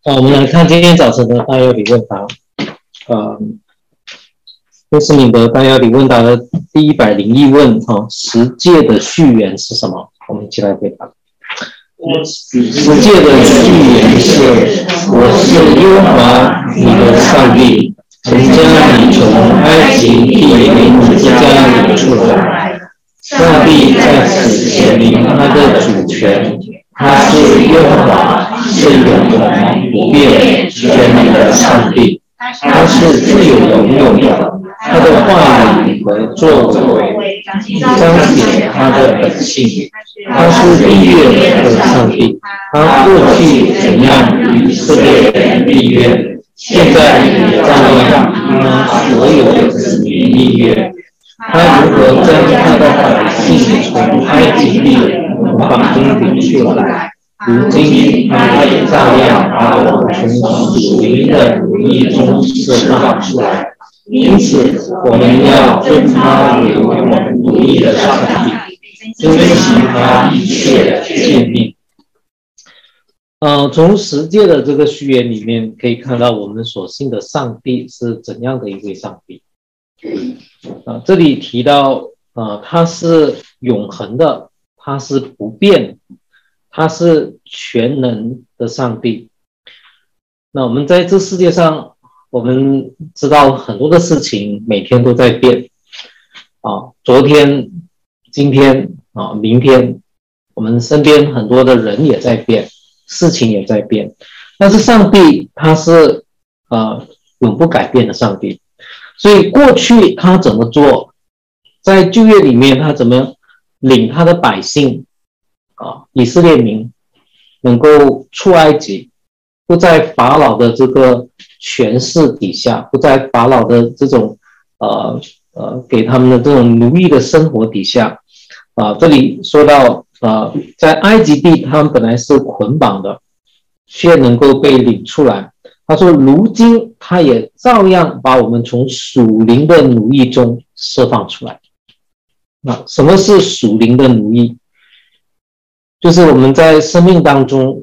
我们来看今天早晨的大要理问答。这是你的大要理问答的第101问。十诫的序言是什么？我们一起来回答。十诫的序言是：我是耶和华你的上帝，曾将你从埃及地为之家领出来。上帝在此显明他的主权，他是耶和华，是永恒不变全能的上帝，他是自有永有的，他的话语和作为彰显他的本性，他是立约的上帝，他过去怎样与以色列人立约，现在也照样与他所有的子民立约。他如何将他的百姓从埃及地捆绑中领出来，如今他也照样把我们从属灵的奴役中释放出来。因此我们要尊他为我们奴役的上帝，遵行他一切的诫命。从十诫的这个序言里面可以看到我们所信的上帝是怎样的一位上帝。这里提到他是永恒的，他是不变，他是全能的上帝。那我们在这世界上，我们知道很多的事情每天都在变昨天、今天明天，我们身边很多的人也在变，事情也在变，但是上帝他是永不改变的上帝。所以过去他怎么做，在旧约里面他怎么领他的百姓以色列民能够出埃及，不在法老的这个权势底下，不在法老的这种给他们的这种奴役的生活底下。这里说到在埃及地他们本来是捆绑的，却能够被领出来。他说如今他也照样把我们从属灵的奴役中释放出来。什么是属灵的奴役？就是我们在生命当中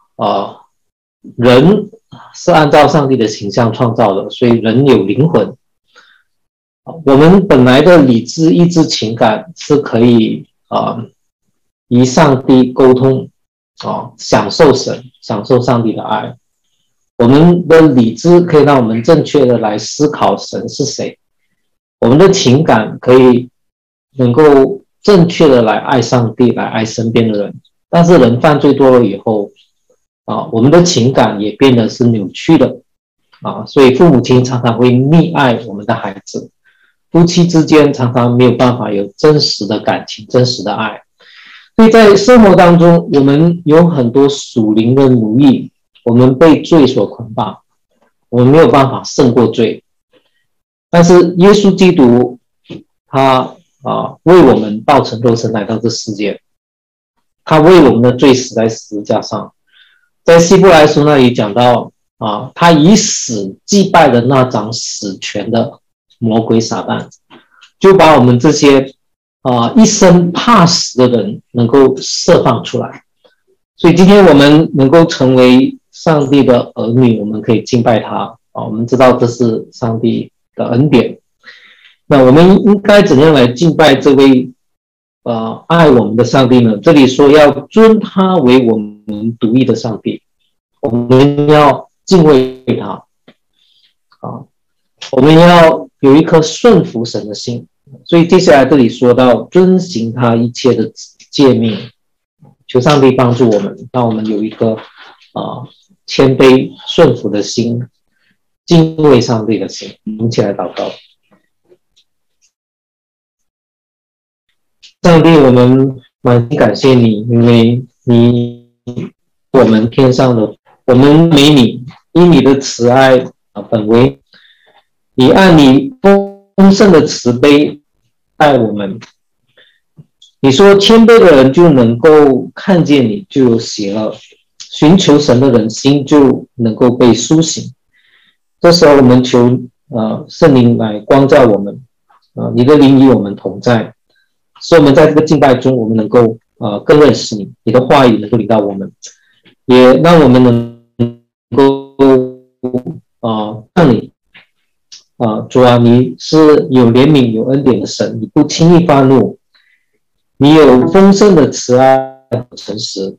人是按照上帝的形象创造的，所以人有灵魂。我们本来的理智、意志、情感是可以与上帝沟通享受神，享受上帝的爱。我们的理智可以让我们正确的来思考神是谁，我们的情感可以能够正确的来爱上帝，来爱身边的人。但是人犯罪多了以后我们的情感也变得是扭曲的所以父母亲常常会溺爱我们的孩子，夫妻之间常常没有办法有真实的感情、真实的爱。所以在生活当中，我们有很多属灵的奴役，我们被罪所捆绑，我们没有办法胜过罪。但是耶稣基督他为我们道成肉身来到这世界，他为我们的罪死在十字架上。在希伯来书那里讲到他以死击败了那掌死权的魔鬼撒旦，就把我们这些一生怕死的人能够释放出来。所以今天我们能够成为上帝的儿女，我们可以敬拜他我们知道这是上帝的恩典。那我们应该怎样来敬拜这位爱我们的上帝呢？这里说要尊他为我们独一的上帝，我们要敬畏他我们要有一颗顺服神的心。所以接下来这里说到遵行他一切的诫命，求上帝帮助我们，让我们有一颗谦卑顺服的心，敬畏上帝的心。我们一起来祷告。上帝，我们满心感谢你，因为你我们天上的，我们美你，以你的慈爱本为，你按你丰盛的慈悲爱我们。你说谦卑的人就能够看见你，就有喜乐，寻求神的人心就能够被苏醒。这时候我们求圣灵来光照我们你的灵与我们同在，使我们在这个敬拜中我们能够更认识你，你的话语能够领到我们，也让我们能够让你主啊，你是有怜悯有恩典的神，你不轻易发怒，你有丰盛的慈爱和诚实。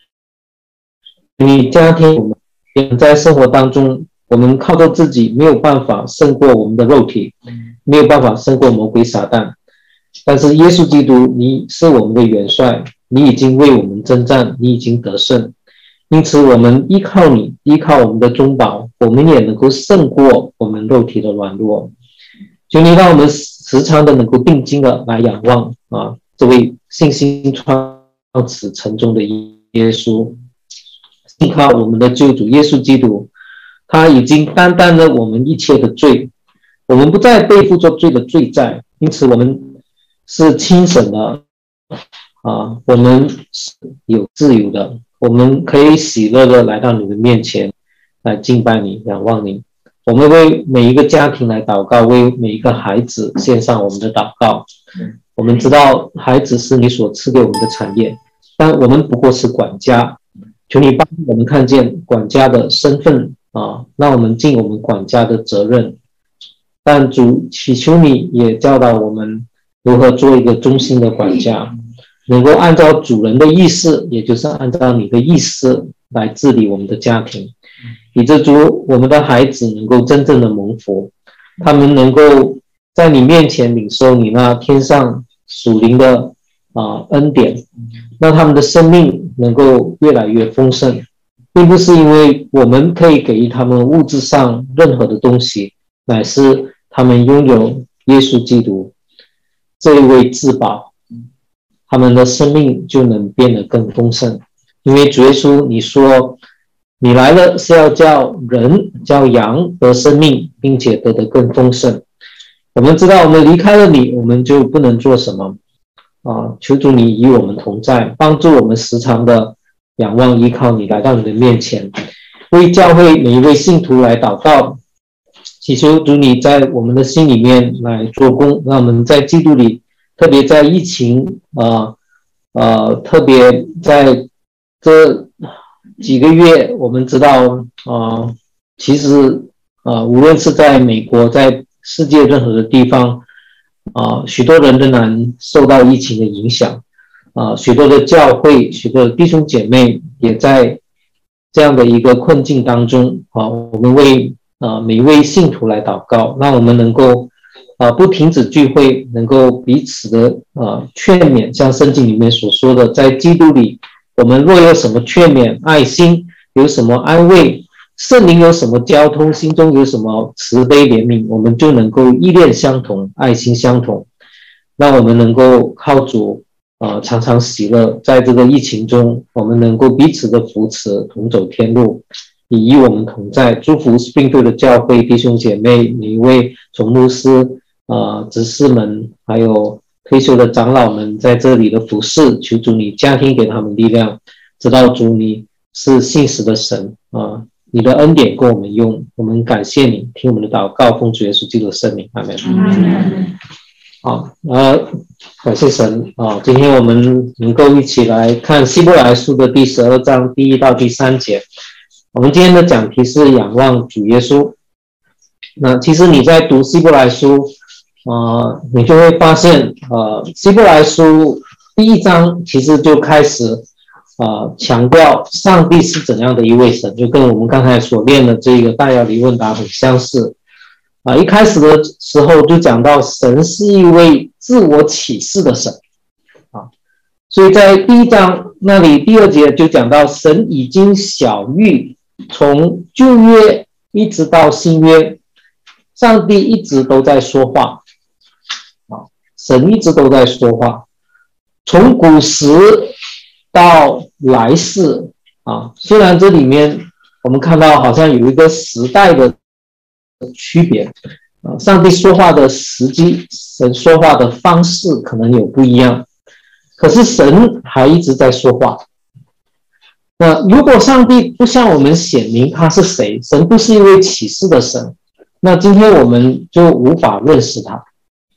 你家庭我们在生活当中，我们靠着自己没有办法胜过我们的肉体，没有办法胜过魔鬼撒旦，但是耶稣基督你是我们的元帅，你已经为我们征战，你已经得胜，因此我们依靠你，依靠我们的中保，我们也能够胜过我们肉体的软弱。求你让我们时常的能够定睛的来仰望这位信心创始成终的耶稣，依靠我们的救主耶稣基督，他已经担当了我们一切的罪，我们不再背负着罪的罪债，因此我们是轻省的我们是有自由的，我们可以喜乐的来到你的面前来敬拜你，仰望你。我们为每一个家庭来祷告，为每一个孩子献上我们的祷告。我们知道孩子是你所赐给我们的产业，但我们不过是管家，求你帮我们看见管家的身份让我们尽我们管家的责任。但主祈求你也教导我们如何做一个忠心的管家，能够按照主人的意思，也就是按照你的意思来治理我们的家庭，以致主我们的孩子能够真正的蒙福，他们能够在你面前领受你那天上属灵的恩典，让他们的生命能够越来越丰盛，并不是因为我们可以给予他们物质上任何的东西，乃是他们拥有耶稣基督这一位至宝，他们的生命就能变得更丰盛。因为主耶稣你说你来了是要叫人叫羊得生命，并且得更丰盛。我们知道我们离开了你，我们就不能做什么求主你与我们同在，帮助我们时常的仰望依靠你，来到你的面前，为教会每一位信徒来祷告，祈求主你在我们的心里面来做工，让我们在基督里，特别在疫情特别在这几个月，我们知道其实无论是在美国，在世界任何的地方许多人仍然受到疫情的影响许多的教会，许多的弟兄姐妹也在这样的一个困境当中我们为每一位信徒来祷告，让我们能够不停止聚会，能够彼此的劝勉，像圣经里面所说的，在基督里我们若有什么劝勉，爱心有什么安慰，圣灵有什么交通，心中有什么慈悲怜悯，我们就能够意念相同，爱心相同，让我们能够靠主常常喜乐。在这个疫情中，我们能够彼此的扶持，同走天路，你与我们同在。祝福Springfield的教会弟兄姐妹，每一位从牧师执事们，还有退休的长老们在这里的服侍，求主你加添给他们力量，知道主你是信实的神你的恩典够我们用，我们感谢你，听我们的祷告，奉主耶稣基督的圣名，阿们。好，感谢神今天我们能够一起来看希伯来书的第12章第1到第3节。我们今天的讲题是仰望主耶稣。那其实你在读希伯来书你就会发现希伯来书第1章其实就开始强调上帝是怎样的一位神，就跟我们刚才所练的这个大要理问答很相似一开始的时候就讲到神是一位自我启示的神所以在第1章那里第2节就讲到神已经晓谕，从旧约一直到新约，上帝一直都在说话神一直都在说话，从古时到来世虽然这里面我们看到好像有一个时代的区别上帝说话的时机，神说话的方式可能有不一样，可是神还一直在说话。那如果上帝不向我们显明他是谁，神不是一位启示的神，那今天我们就无法认识他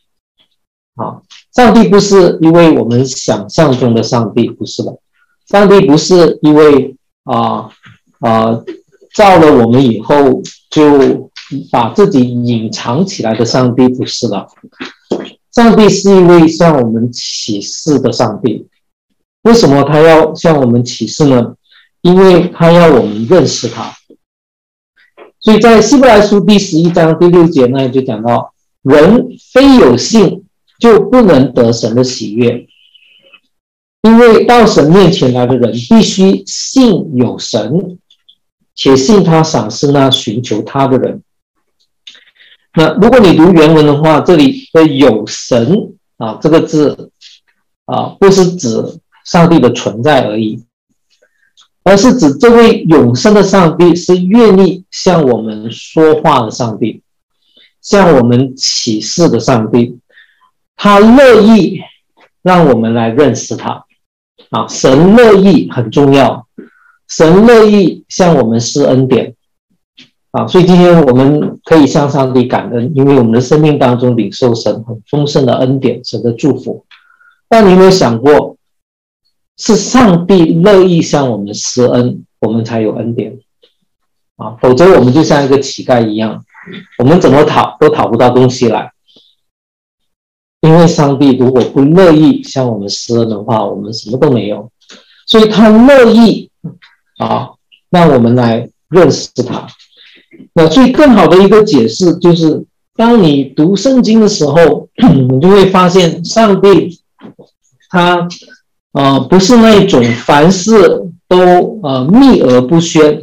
上帝不是一位我们想象中的上帝，不是的。上帝不是一位造了我们以后就把自己隐藏起来的上帝，不是了。上帝是一位向我们启示的上帝。为什么他要向我们启示呢？因为他要我们认识他。所以在希伯来书第11章第6节呢，就讲到，人非有信就不能得神的喜悦，因为到神面前来的人必须信有神，且信他赏赐那寻求他的人。那如果你读原文的话，这里的有神这个字不是指上帝的存在而已，而是指这位永生的上帝是愿意向我们说话的上帝，向我们启示的上帝，他乐意让我们来认识他神乐意很重要，神乐意向我们施恩典所以今天我们可以向上帝感恩，因为我们的生命当中领受神很丰盛的恩典，神的祝福。但你有没有想过，是上帝乐意向我们施恩，我们才有恩典否则我们就像一个乞丐一样，我们怎么讨都讨不到东西来。因为上帝如果不乐意向我们施恩的话，我们什么都没有。所以他乐意让我们来认识他。那所以更好的一个解释就是，当你读圣经的时候，你就会发现上帝他不是那种凡事都秘而不宣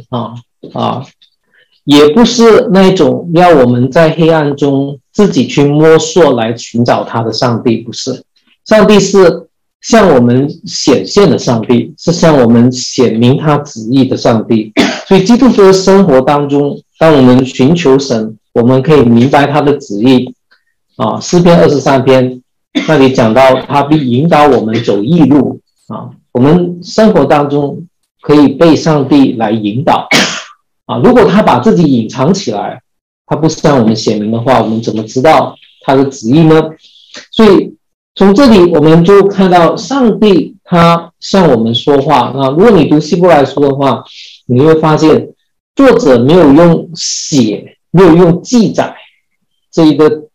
也不是那种要我们在黑暗中自己去摸索来寻找他的上帝，不是。上帝是向我们显现的上帝，是向我们显明他旨意的上帝。所以基督徒的生活当中，当我们寻求神，我们可以明白他的旨意诗篇23篇那里讲到，他必引导我们走义路我们生活当中可以被上帝来引导如果他把自己隐藏起来，他不向我们显明的话，我们怎么知道他的旨意呢？所以从这里我们就看到上帝他向我们说话如果你读希伯来书的话，你会发现作者没有用写，没有用记载这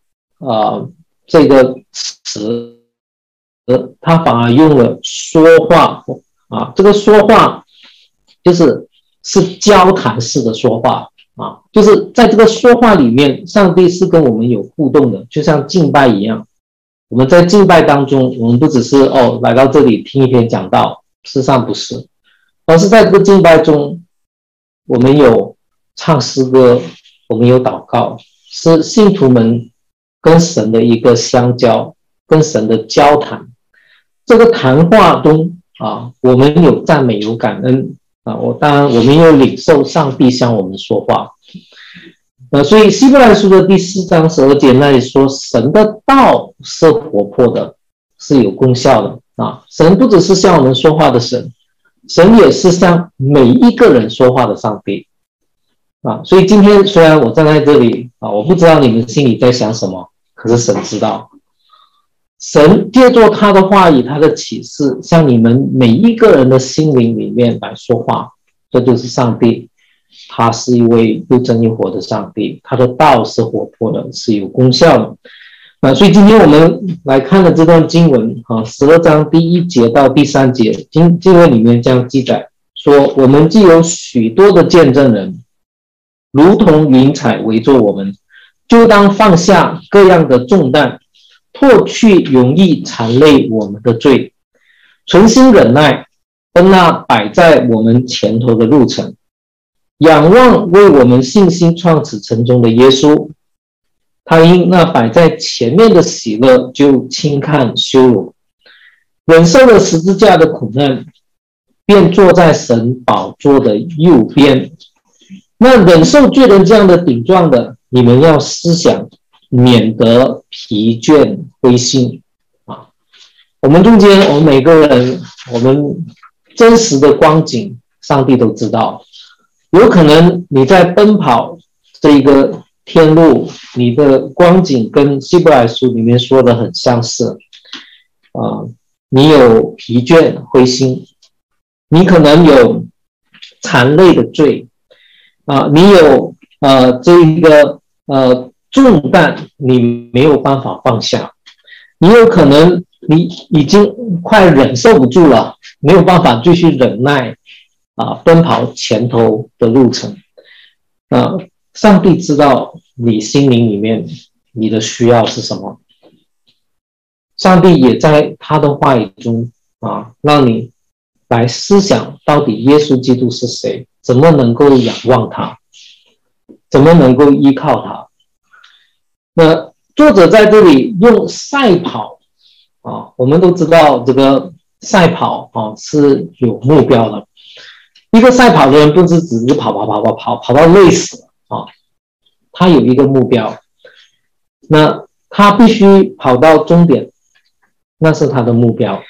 个词，他反而用了说话这个说话是交谈式的说话就是在这个说话里面，上帝是跟我们有互动的，就像敬拜一样。我们在敬拜当中，我们不只是来到这里听一篇讲道，事实上不是，而是在这个敬拜中，我们有唱诗歌，我们有祷告，是信徒们跟神的一个相交，跟神的交谈。这个谈话中我们有赞美，有感恩当然我们有领受上帝向我们说话所以希伯来书的第4章12节那里说，神的道是活泼的，是有功效的神不只是向我们说话的神，神也是向每一个人说话的上帝所以今天虽然我站在这里我不知道你们心里在想什么，可是神知道。神借助他的话语，他的启示，向你们每一个人的心灵里面来说话，这就是上帝。他是一位又真又活的上帝，他的道是活泼的，是有功效的所以今天我们来看的这段经文12章第1节到第3节经文里面这样记载说，我们既有许多的见证人，如同云彩围着我们，就当放下各样的重担，脱去容易缠累我们的罪，存心忍耐，奔那摆在我们前头的路程，仰望为我们信心创始成终的耶稣。他因那摆在前面的喜乐，就轻看羞辱，忍受了十字架的苦难，便坐在神宝座的右边。那忍受罪人这样的顶撞的，你们要思想，免得疲倦灰心我们中间，我们每个人，我们真实的光景，上帝都知道。有可能你在奔跑这一个天路，你的光景跟希伯来书里面说的很相似你有疲倦灰心，你可能有残累的罪你有这一个重担，你没有办法放下，你有可能你已经快忍受不住了，没有办法继续忍耐奔跑前头的路程。上帝知道你心灵里面你的需要是什么，上帝也在他的话语中让你来思想到底耶稣基督是谁，怎么能够仰望他，怎么能够依靠他。那作者在这里用赛跑我们都知道这个赛跑是有目标的，一个赛跑的人不是只是跑到累死了他有一个目标，那他必须跑到终点，那是他的目标。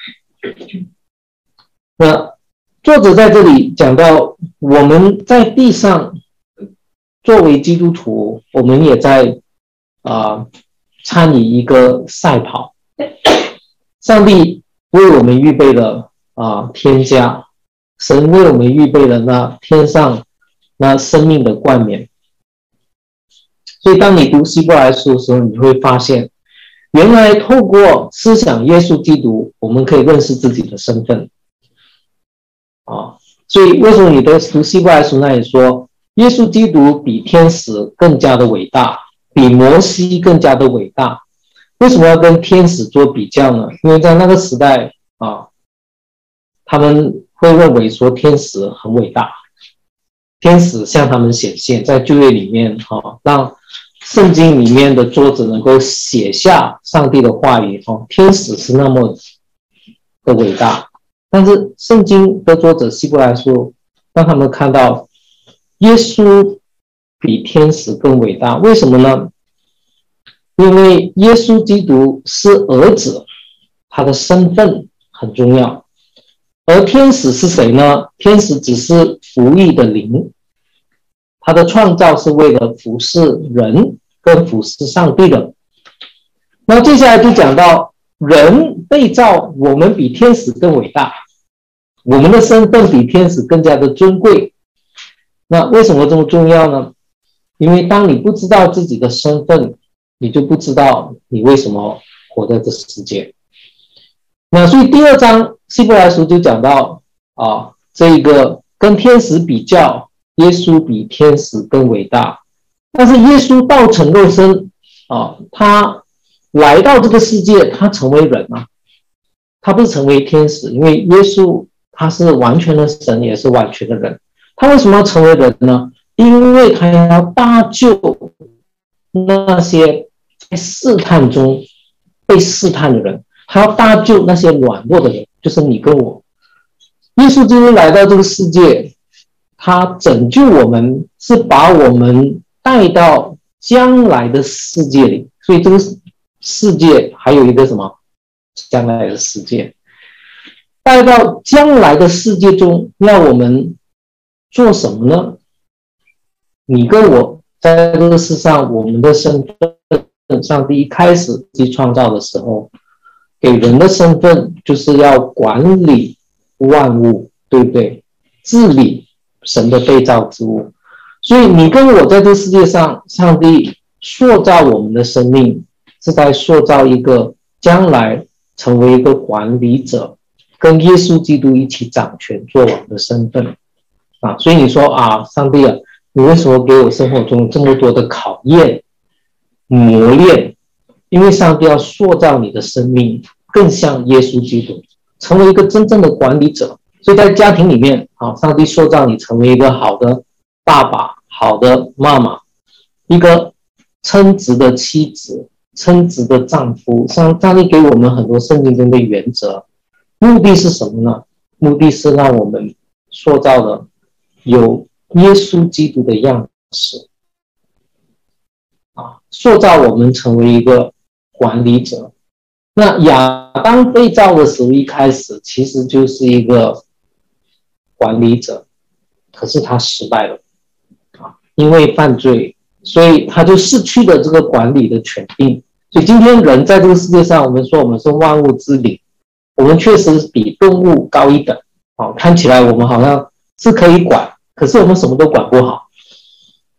那作者在这里讲到，我们在地上作为基督徒，我们也在参与一个赛跑。上帝为我们预备了天家，神为我们预备了那天上那生命的冠冕。所以当你读希伯来书的时候，你会发现原来透过思想耶稣基督，我们可以认识自己的身份所以为什么你读希伯来书那里说耶稣基督比天使更加的伟大，比摩西更加的伟大？为什么要跟天使做比较呢？因为在那个时代他们会认为说天使很伟大，天使向他们显现，在旧约里面让圣经里面的作者能够写下上帝的话语天使是那么的伟大。但是圣经的作者希伯来书让他们看到耶稣比天使更伟大。为什么呢？因为耶稣基督是儿子，他的身份很重要。而天使是谁呢？天使只是服役的灵，他的创造是为了服侍人跟服侍上帝的。那接下来就讲到人被造，我们比天使更伟大，我们的身份比天使更加的尊贵。那为什么这么重要呢？因为当你不知道自己的身份，你就不知道你为什么活在这世界。那所以第二章希伯来书就讲到这一个跟天使比较，耶稣比天使更伟大。但是耶稣道成肉身他来到这个世界，他成为人他不是成为天使，因为耶稣他是完全的神，也是完全的人。他为什么要成为人呢？因为他要搭救那些在试探中被试探的人，他要搭救那些软弱的人，就是你跟我。耶稣基督来到这个世界，他拯救我们，是把我们带到将来的世界里。所以这个世界还有一个什么？将来的世界。带到将来的世界中，要我们做什么呢？你跟我在这个世上，我们的身份，上帝一开始去创造的时候，给人的身份就是要管理万物，对不对？治理神的被造之物。所以你跟我在这个世界上，上帝塑造我们的生命，是在塑造一个将来成为一个管理者，跟耶稣基督一起掌权做王的身份所以你说上帝你为什么给我生活中这么多的考验磨练？因为上帝要塑造你的生命更像耶稣基督，成为一个真正的管理者。所以在家庭里面上帝塑造你成为一个好的爸爸，好的妈妈，一个称职的妻子，称职的丈夫。上帝给我们很多圣经中的原则，目的是什么呢？目的是让我们塑造的有耶稣基督的样式塑造我们成为一个管理者。那亚当被造的时候，一开始其实就是一个管理者，可是他失败了因为犯罪，所以他就失去了这个管理的权柄。所以今天人在这个世界上，我们说我们是万物之灵，我们确实比动物高一等看起来我们好像是可以管，可是我们什么都管不好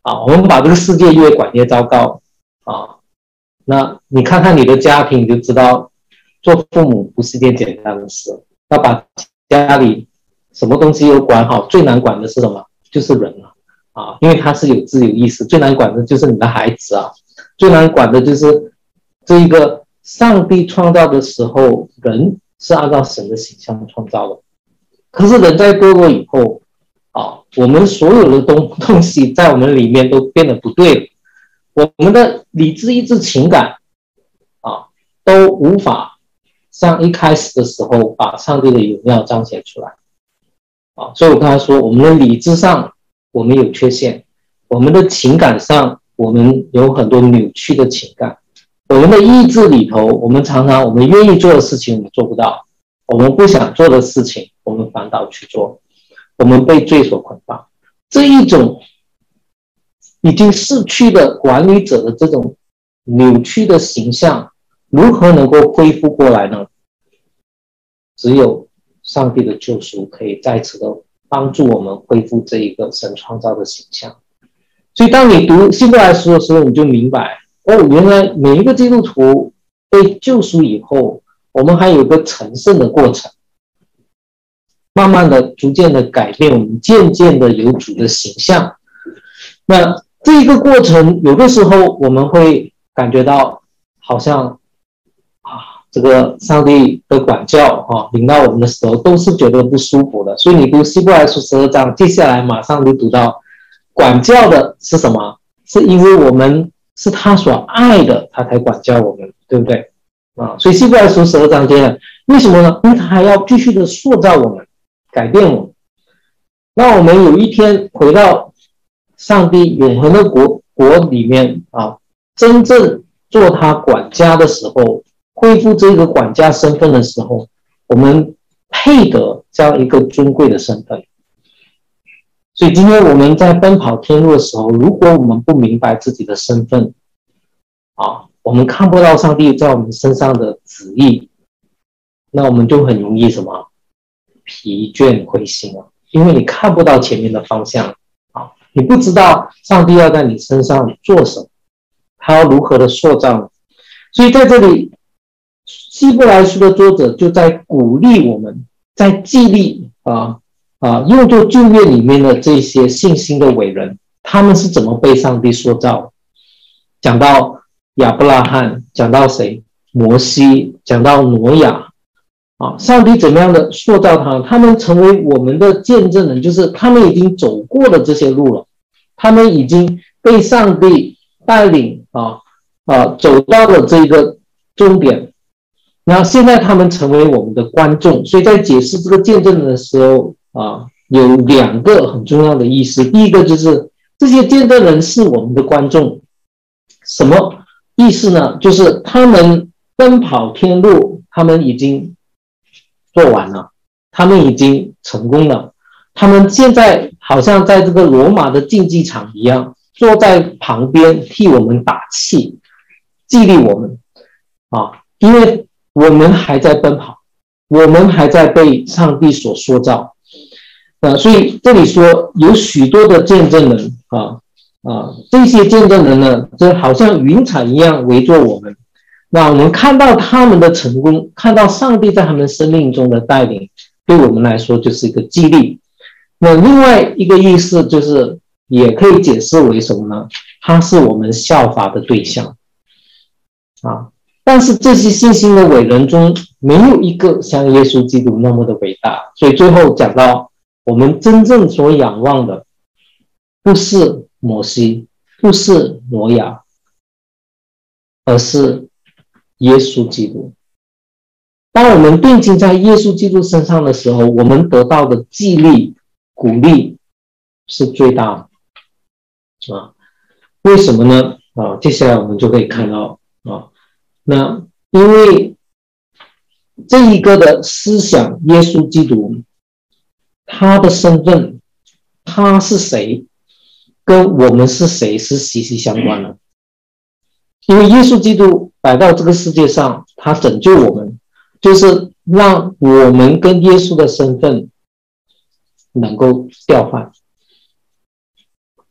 我们把这个世界越管越糟糕那你看看你的家庭，就知道做父母不是一件简单的事，要把家里什么东西都管好，最难管的是什么？就是人因为他是有自由意识，最难管的就是你的孩子最难管的就是这一个上帝创造的时候，人是按照神的形象创造的，可是人在堕落以后我们所有的东西在我们里面都变得不对了，我们的理智、意志、情感都无法像一开始的时候把上帝的荣耀彰显出来所以我刚才说，我们的理智上我们有缺陷，我们的情感上我们有很多扭曲的情感，我们的意志里头，我们常常我们愿意做的事情我们做不到，我们不想做的事情我们反倒去做，我们被罪所捆绑。这一种已经逝去的管理者的这种扭曲的形象，如何能够恢复过来呢？只有上帝的救赎可以再次的帮助我们恢复这一个神创造的形象。所以当你读希伯来书的时候，你就明白原来每一个基督徒被救赎以后，我们还有一个成圣的过程，慢慢的逐渐的改变我们，渐渐的有主的形象。那这一个过程有的时候我们会感觉到好像这个上帝的管教临到我们的时候都是觉得不舒服的。所以你读希伯来书12章，接下来马上就读到管教的是什么？是因为我们是他所爱的，他才管教我们，对不对所以希伯来书12章接着，为什么呢？因为他还要继续的塑造我们，改变我们，让我们有一天回到上帝永恒的国里面真正做他管家的时候，恢复这个管家身份的时候，我们配得这样一个尊贵的身份。所以今天我们在奔跑天路的时候，如果我们不明白自己的身份我们看不到上帝在我们身上的旨意，那我们就很容易什么？疲倦灰心因为你看不到前面的方向你不知道上帝要在你身上做什么，他要如何的塑造你。所以在这里希伯来书的作者就在鼓励我们，在激励用作旧约里面的这些信心的伟人，他们是怎么被上帝塑造。讲到亚伯拉罕，讲到谁？摩西，讲到挪亚上帝怎么样的塑造他们成为我们的见证人，就是他们已经走过了这些路了，他们已经被上帝带领走到了这个终点，那现在他们成为我们的观众。所以在解释这个见证人的时候有两个很重要的意思。第一个就是这些见证人是我们的观众，什么意思呢？就是他们奔跑天路，他们已经做完了，他们已经成功了，他们现在好像在这个罗马的竞技场一样，坐在旁边替我们打气，激励我们因为我们还在奔跑，我们还在被上帝所塑造所以这里说有许多的见证人这些见证人呢，就好像云彩一样围着我们，那我们看到他们的成功，看到上帝在他们生命中的带领，对我们来说就是一个激励。那另外一个意思就是也可以解释为什么呢？他是我们效法的对象但是这些信心的伟人中没有一个像耶稣基督那么的伟大。所以最后讲到我们真正所仰望的不是摩西，不是挪亚，而是耶稣基督。当我们定睛在耶稣基督身上的时候，我们得到的激励鼓励是最大的为什么呢？接下来我们就可以看到那因为这一个的思想，耶稣基督他的身份，他是谁，跟我们是谁是息息相关的。因为耶稣基督来到这个世界上，他拯救我们，就是让我们跟耶稣的身份能够调换。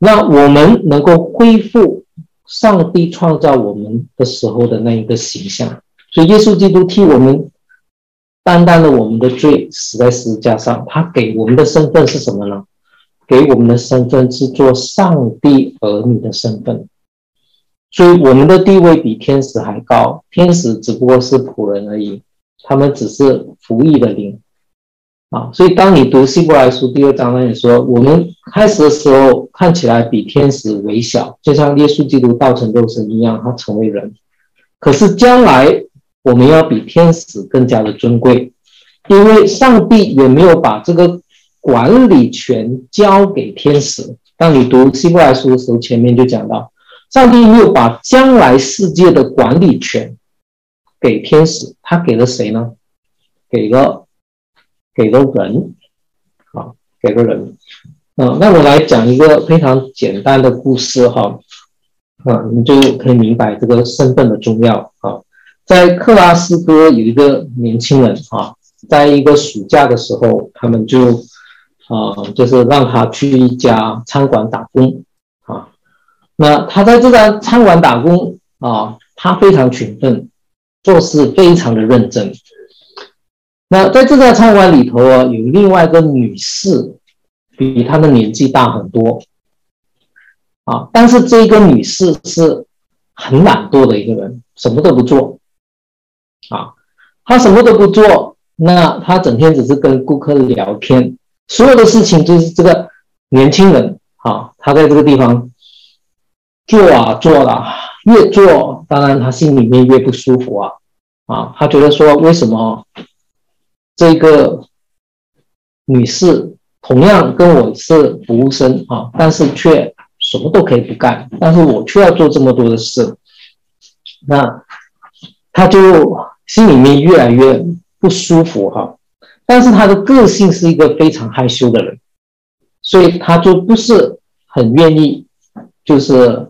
那我们能够恢复上帝创造我们的时候的那一个形象。所以耶稣基督替我们担当了我们的罪，死在十字架上。他给我们的身份是什么呢？给我们的身份是做上帝儿女的身份。所以我们的地位比天使还高，天使只不过是仆人而已，他们只是服役的灵所以当你读希伯来书第2章那里说，我们开始的时候看起来比天使微小，就像耶稣基督道成肉身一样，他成为人。可是将来我们要比天使更加的尊贵，因为上帝也没有把这个管理权交给天使。当你读希伯来书的时候，前面就讲到上帝没有把将来世界的管理权给天使，他给了谁呢？给了人给了人。那我来讲一个非常简单的故事你就可以明白这个身份的重要在克拉斯哥有一个年轻人在一个暑假的时候，他们就是让他去一家餐馆打工那他在这家餐馆打工他非常勤奋，做事非常的认真。那在这家餐馆里头有另外一个女士，比他的年纪大很多但是这个女士是很懒惰的一个人，什么都不做她什么都不做，那她整天只是跟顾客聊天，所有的事情就是这个年轻人他在这个地方做了，越做当然他心里面越不舒服他觉得说为什么这个女士同样跟我是服务生但是却什么都可以不干，但是我却要做这么多的事。那他就心里面越来越不舒服但是他的个性是一个非常害羞的人，所以他就不是很愿意就是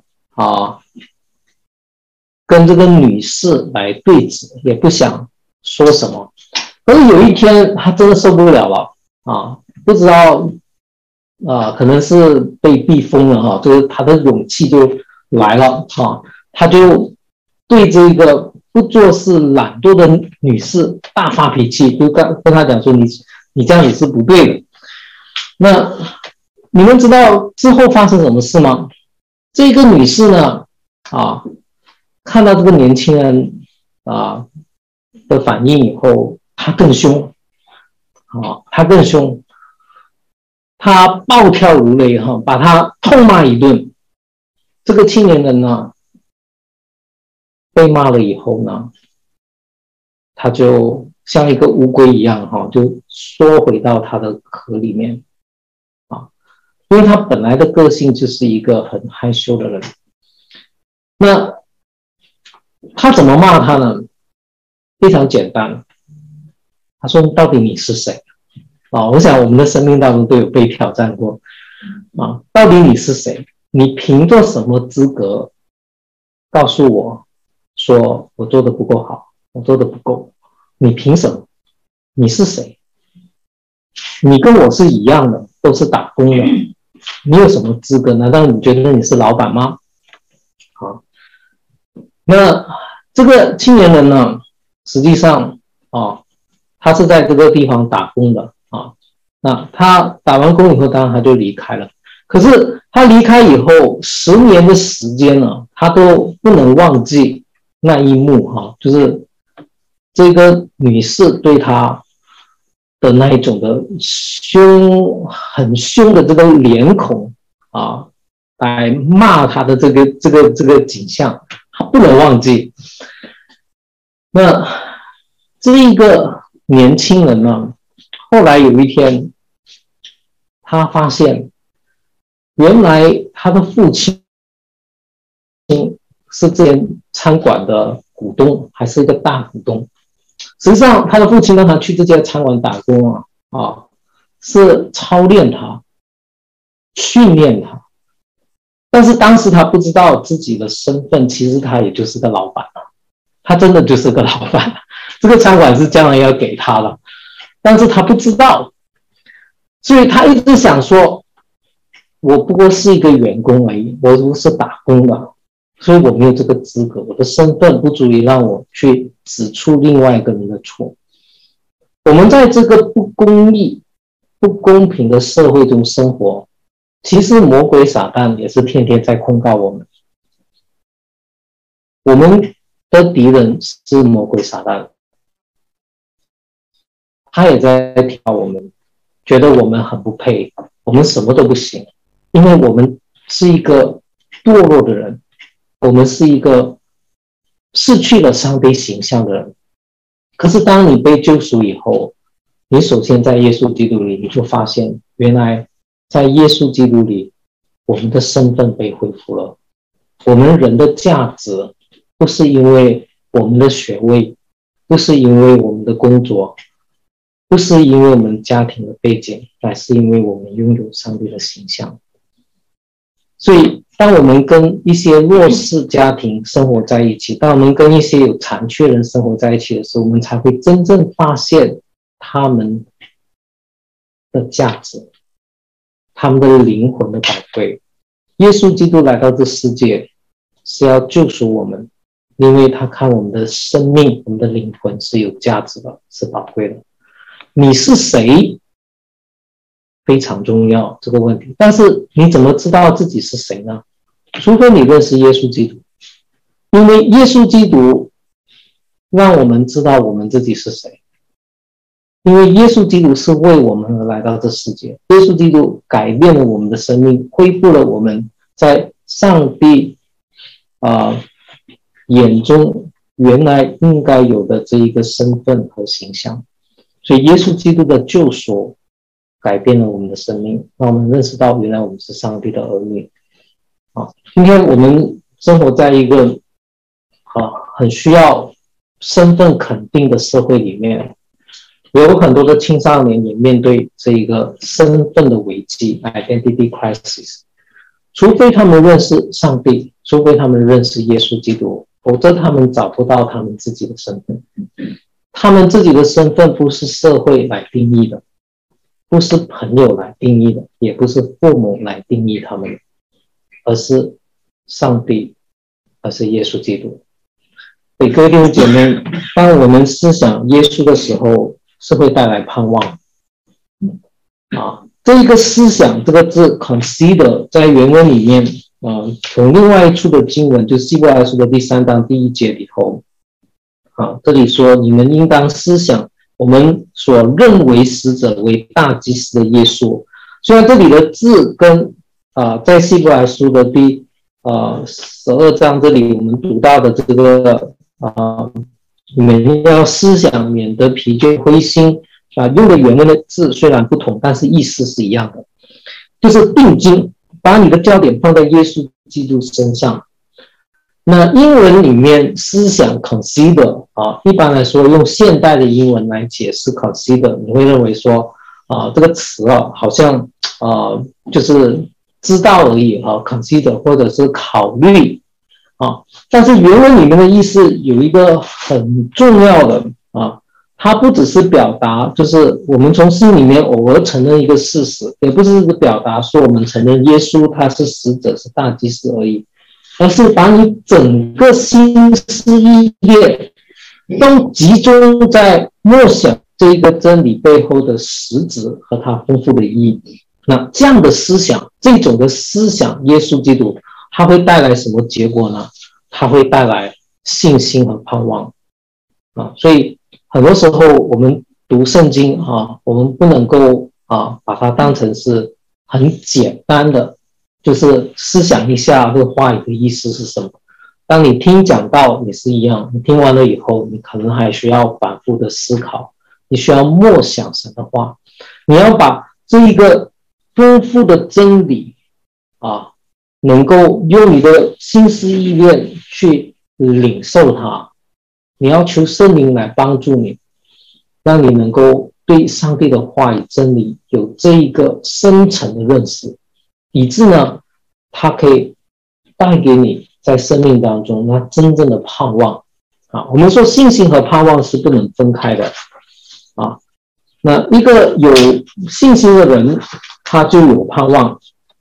跟这个女士来对峙，也不想说什么。可是有一天他真的受不了了不知道可能是被逼疯了就是他的勇气就来了他就对这个不做事懒惰的女士大发脾气，就跟他讲说你这样也是不对的。那你们知道之后发生什么事吗？这个女士呢看到这个年轻人的反应以后，她更凶他暴跳如雷把他痛骂一顿。这个青年人呢被骂了以后呢，他就像一个乌龟一样就缩回到他的壳里面因为他本来的个性就是一个很害羞的人。那他怎么骂他呢？非常简单，他说到底你是谁我想我们的生命当中都有被挑战过到底你是谁？你凭着什么资格告诉我说我做的不够好，我做的不够？你凭什么？你是谁？你跟我是一样的，都是打工的，你有什么资格？难道你觉得你是老板吗？那这个青年人呢，实际上他是在这个地方打工的那他打完工以后，当然他就离开了。可是他离开以后10年的时间呢，他都不能忘记那一幕就是这个女士对他的那一种的很凶的这个脸孔来骂他的这个景象，他不能忘记。那这一个年轻人呢，后来有一天他发现原来他的父亲是这间餐馆的股东，还是一个大股东。实际上他的父亲让他去这家餐馆打工是操练他，训练他。但是当时他不知道自己的身份，其实他也就是个老板他真的就是个老板这个餐馆是将来要给他的，但是他不知道。所以他一直想说我不过是一个员工而已，我不是打工的，所以我没有这个资格，我的身份不足以让我去指出另外一个人的错。我们在这个不公义、不公平的社会中生活，其实魔鬼撒旦也是天天在控告我们。我们的敌人是魔鬼撒旦，他也在挑我们，觉得我们很不配，我们什么都不行，因为我们是一个堕落的人，我们是一个失去了上帝形象的人。可是当你被救赎以后，你首先在耶稣基督里，你就发现原来在耶稣基督里，我们的身份被恢复了。我们人的价值不是因为我们的学位，不是因为我们的工作，不是因为我们家庭的背景，乃是因为我们拥有上帝的形象。所以当我们跟一些弱势家庭生活在一起，当我们跟一些有残缺人生活在一起的时候，我们才会真正发现他们的价值，他们的灵魂的宝贵。耶稣基督来到这世界是要救赎我们，因为他看我们的生命，我们的灵魂是有价值的，是宝贵的。你是谁非常重要这个问题，但是你怎么知道自己是谁呢？除非你认识耶稣基督，因为耶稣基督让我们知道我们自己是谁。因为耶稣基督是为我们而来到这世界，耶稣基督改变了我们的生命，恢复了我们在上帝眼中原来应该有的这一个身份和形象。所以耶稣基督的救赎改变了我们的生命，让我们认识到原来我们是上帝的儿女。今天我们生活在一个很需要身份肯定的社会里面，有很多的青少年也面对这一个身份的危机 （identity crisis）。除非他们认识上帝，除非他们认识耶稣基督，否则他们找不到他们自己的身份。他们自己的身份不是社会来定义的，不是朋友来定义的，也不是父母来定义他们，而是上帝，而是耶稣基督。所以各位弟兄姐妹，当我们思想耶稣的时候，是会带来盼望。这一个思想这个字 consider 在原文里面从另外一处的经文，就是希伯来书的第3章第1节里头，这里说你们应当思想我们所认为使者为大祭司的耶稣。虽然这里的字跟在希伯来书的第12章这里我们读到的这个你们要思想免得疲倦灰心用的原文的字虽然不同，但是意思是一样的，就是定睛，把你的焦点放在耶稣基督身上。那英文里面思想 consider 一般来说用现代的英文来解释 consider， 你会认为说这个词好像就是知道而已consider 或者是考虑但是原文里面的意思有一个很重要的它不只是表达就是我们从心里面偶尔承认一个事实，也不是表达说我们承认耶稣他是使者是大祭司而已，而是把你整个心思意念都集中在默想这一个真理背后的实质和它丰富的意义。那这样的思想，这种的思想耶稣基督它会带来什么结果呢？它会带来信心和盼望所以很多时候我们读圣经我们不能够把它当成是很简单的就是思想一下这个话语的意思是什么。当你听讲道也是一样，你听完了以后你可能还需要反复的思考，你需要默想神的话，你要把这一个丰富的真理能够用你的心思意念去领受它，你要求圣灵来帮助你，让你能够对上帝的话语真理有这一个深层的认识，以致呢它可以带给你在生命当中那真正的盼望我们说信心和盼望是不能分开的那一个有信心的人他就有盼望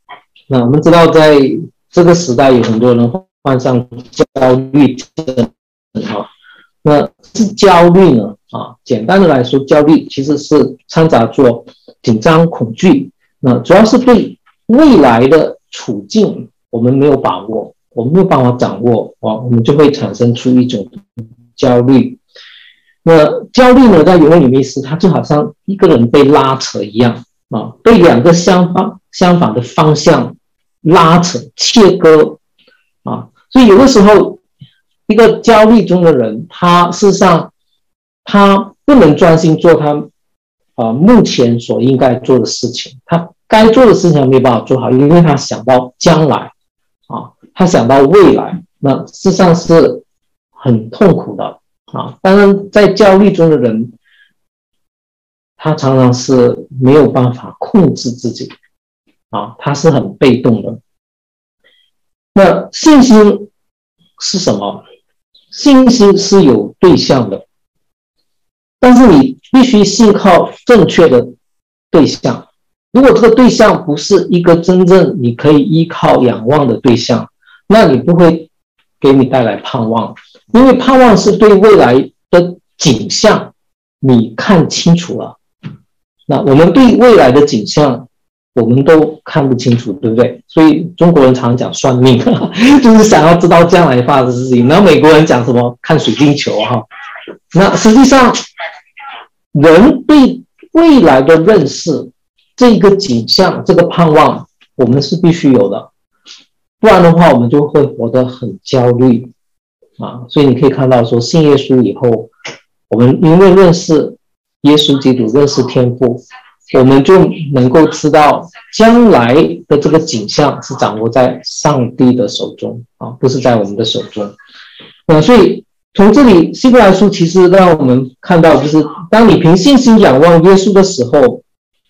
那我们知道，在这个时代有很多人患上焦虑症啊。那是焦虑呢简单的来说，焦虑其实是掺杂着紧张、恐惧。那主要是对未来的处境我们没有把握，我们没有办法掌握我们就会产生出一种焦虑。那焦虑呢，在原文里面是它就好像一个人被拉扯一样被两个相反的方向拉扯切割所以有的时候一个焦虑中的人，他事实上他不能专心做他目前所应该做的事情，他该做的事情没有办法做好，因为他想到将来他想到未来，那事实上是很痛苦的当然在焦虑中的人，他常常是没有办法控制自己他是很被动的。那信心是什么？信心是有对象的，但是你必须信靠正确的对象。如果这个对象不是一个真正你可以依靠仰望的对象，那你不会给你带来盼望，因为盼望是对未来的景象你看清楚了。那我们对未来的景象我们都看不清楚，对不对？所以中国人常讲算命就是想要知道将来发生的事情。然后美国人讲什么看水晶球那实际上人对未来的认识，这个景象这个盼望我们是必须有的，不然的话我们就会活得很焦虑所以你可以看到说，信耶稣以后，我们因为认识耶稣基督，认识天父，我们就能够知道将来的这个景象是掌握在上帝的手中不是在我们的手中。所以从这里希伯来书其实让我们看到，就是当你凭信心仰望耶稣的时候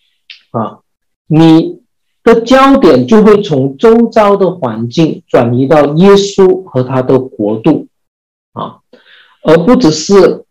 你的焦点就会从周遭的环境转移到耶稣和他的国度而不只是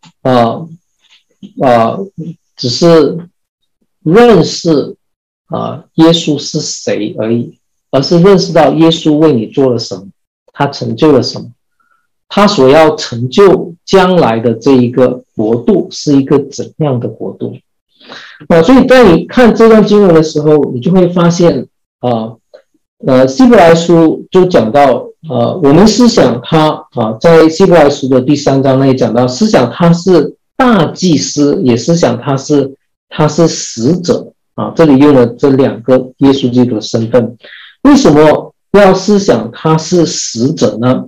只是认识耶稣是谁而已，而是认识到耶稣为你做了什么，他成就了什么，他所要成就将来的这一个国度是一个怎样的国度所以在你看这段经文的时候，你就会发现希伯来书就讲到我们思想他在希伯来书的第3章那里讲到，思想他是大祭司，也思想他是使者这里用了这2个耶稣基督的身份。为什么要思想他是使者呢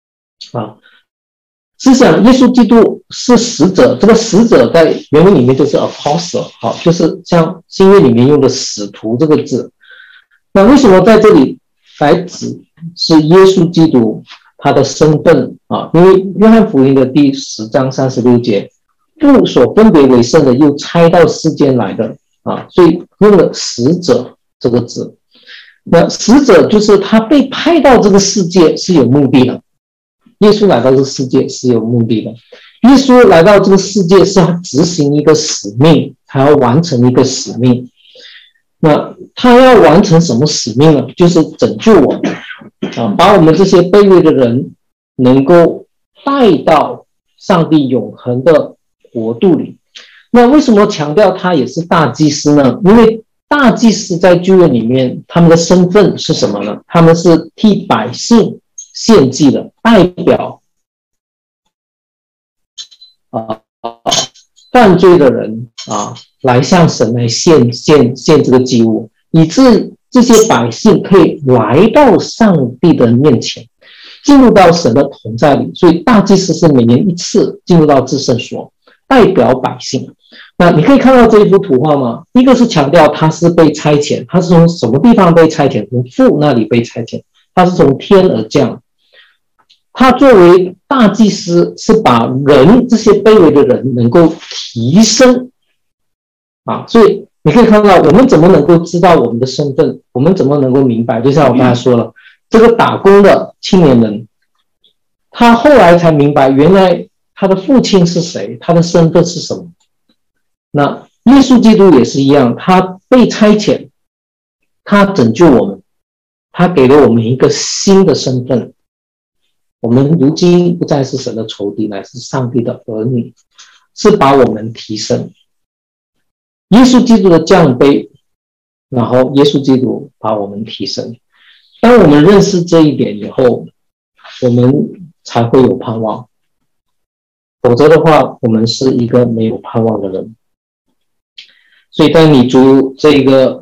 思想耶稣基督是使者，这个使者在原文里面就是 apostle 就是像新约里面用的使徒这个字。那为什么在这里来指是耶稣基督他的身份因为约翰福音的第10章36节，父所分别为圣的又差到世间来的所以用了使者这个字。那使者就是他被派到这个世界是有目的的，耶稣来到这个世界是有目的的，耶稣来到这个世界是要执行一个使命，他要完成一个使命。那他要完成什么使命呢？就是拯救我们把我们这些卑微的人能够带到上帝永恒的国度里。那为什么强调他也是大祭司呢？因为大祭司在旧约里面他们的身份是什么呢？他们是替百姓献祭的，代表犯罪的人来向神来献这个祭物，以致这些百姓可以来到上帝的面前，进入到神的同在里。所以大祭司是每年一次进入到至圣所，代表百姓。那你可以看到这一幅图画吗？一个是强调他是被差遣，他是从什么地方被差遣？从父那里被差遣，他是从天而降。他作为大祭司是把人这些卑微的人能够提升所以你可以看到我们怎么能够知道我们的身份，我们怎么能够明白，就像我刚才说了，这个打工的青年人他后来才明白原来他的父亲是谁，他的身份是什么。那耶稣基督也是一样，他被差遣，他拯救我们， 他给了我们一个新的身份，我们如今不再是神的仇敌，乃是上帝的儿女，是把我们提升。耶稣基督的降卑，然后耶稣基督把我们提升。当我们认识这一点以后，我们才会有盼望，否则的话，我们是一个没有盼望的人。所以当你读这个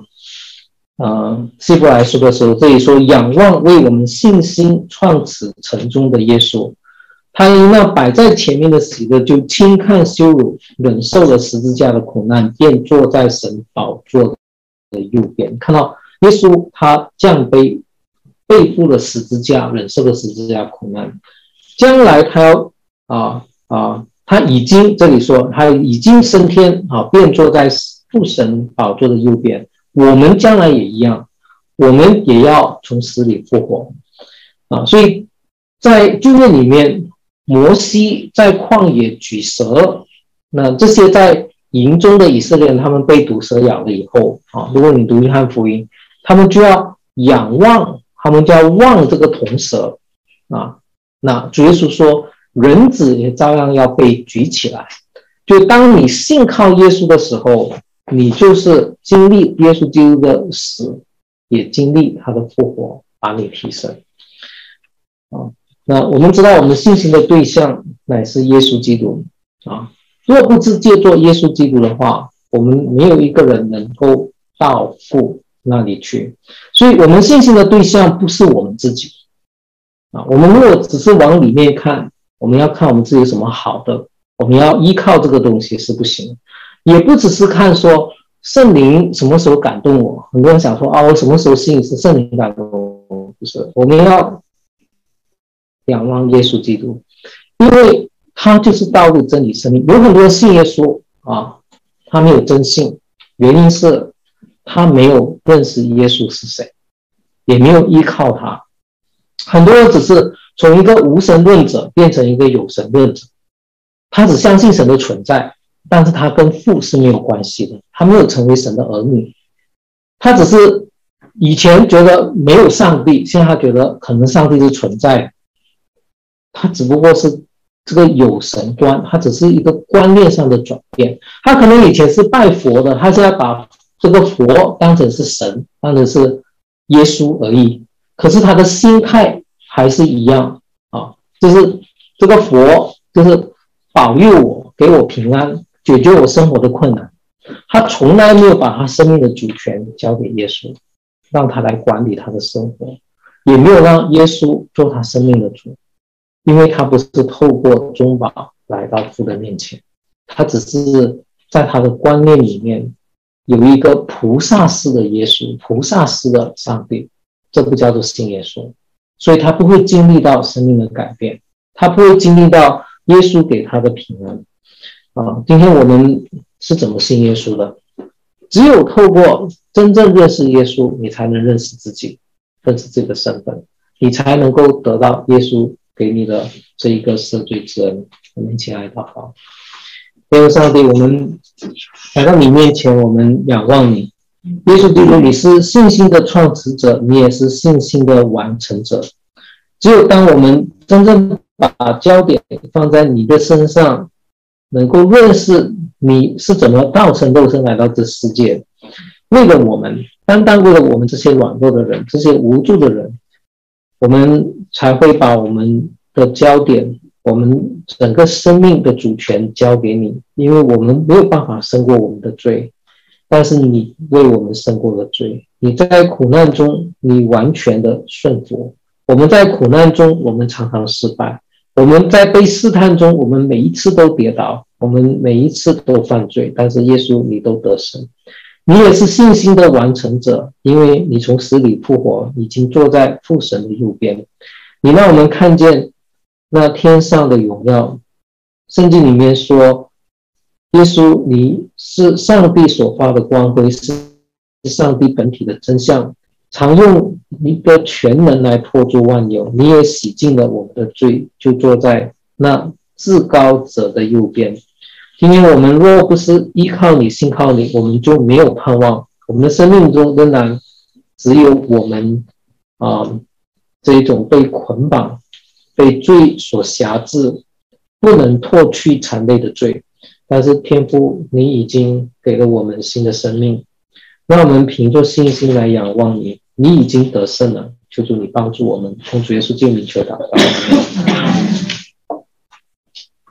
希伯来书的时候，这里说仰望为我们信心创始成终的耶稣，他因那摆在前面的喜乐，就轻看羞辱，忍受了十字架的苦难，便坐在神宝座的右边。看到耶稣他降卑，背负了十字架，忍受了十字架苦难，将来他要他已经这里说他已经升天便坐在父神宝座的右边。我们将来也一样，我们也要从死里复活所以在旧约里面，摩西在旷野举蛇，那这些在营中的以色列人，他们被毒蛇咬了以后如果你读约翰福音，他们就要仰望，他们就要望这个铜蛇那主耶稣说人子也照样要被举起来。就当你信靠耶稣的时候，你就是经历耶稣基督的死，也经历他的复活，把你提升那我们知道我们信心的对象乃是耶稣基督若不是借助耶稣基督的话，我们没有一个人能够到父那里去。所以我们信心的对象不是我们自己我们如果只是往里面看，我们要看我们自己有什么好的，我们要依靠这个东西是不行。也不只是看说圣灵什么时候感动我，很多人想说我什么时候信是圣灵感动我，不是，我们要仰望耶稣基督，因为他就是道路真理生命。有很多人信耶稣他没有真信，原因是他没有认识耶稣是谁，也没有依靠他。很多人只是从一个无神论者变成一个有神论者，他只相信神的存在，但是他跟父是没有关系的，他没有成为神的儿女。他只是以前觉得没有上帝，现在他觉得可能上帝是存在的，他只不过是这个有神观，他只是一个观念上的转变。他可能以前是拜佛的，他现在把这个佛当成是神，当成是耶稣而已，可是他的心态还是一样就是这个佛就是保佑我，给我平安，解决我生活的困难。他从来没有把他生命的主权交给耶稣，让他来管理他的生活，也没有让耶稣做他生命的主，因为他不是透过中保来到父的面前，他只是在他的观念里面有一个菩萨式的耶稣，菩萨式的上帝，这不叫做信耶稣。所以他不会经历到生命的改变，他不会经历到耶稣给他的平安今天我们是怎么信耶稣的？只有透过真正认识耶稣，你才能认识自己，认识自己的身份，你才能够得到耶稣给你的这一个赦罪之恩。我们一起来祷告。天父上帝，我们来到你面前，我们仰望你。耶稣基督，你是信心的创始者，你也是信心的完成者。只有当我们真正把焦点放在你的身上，能够认识你是怎么道成肉身来到这世界，为了我们，单单为了我们这些软弱的人，这些无助的人，我们才会把我们的焦点，我们整个生命的主权交给你，因为我们没有办法胜过我们的罪，但是你为我们胜过了罪。你在苦难中，你完全的顺服。我们在苦难中，我们常常失败。我们在被试探中，我们每一次都跌倒，我们每一次都犯罪，但是耶稣你都得胜。你也是信心的完成者，因为你从死里复活，已经坐在父神的右边。你让我们看见那天上的荣耀。圣经里面说，耶稣你是上帝所发的光辉，是上帝本体的真相，常用你的全能来托住万有。你也洗净了我们的罪，就坐在那至高者的右边。今天我们若不是依靠你，信靠你，我们就没有盼望，我们的生命中仍然只有我们这一种被捆绑、被罪所辖制，不能脱去残累的罪。但是天父，你已经给了我们新的生命，让我们凭着信心来仰望你，你已经得胜了。求主你帮助我们，奉主耶稣基督名求祷告。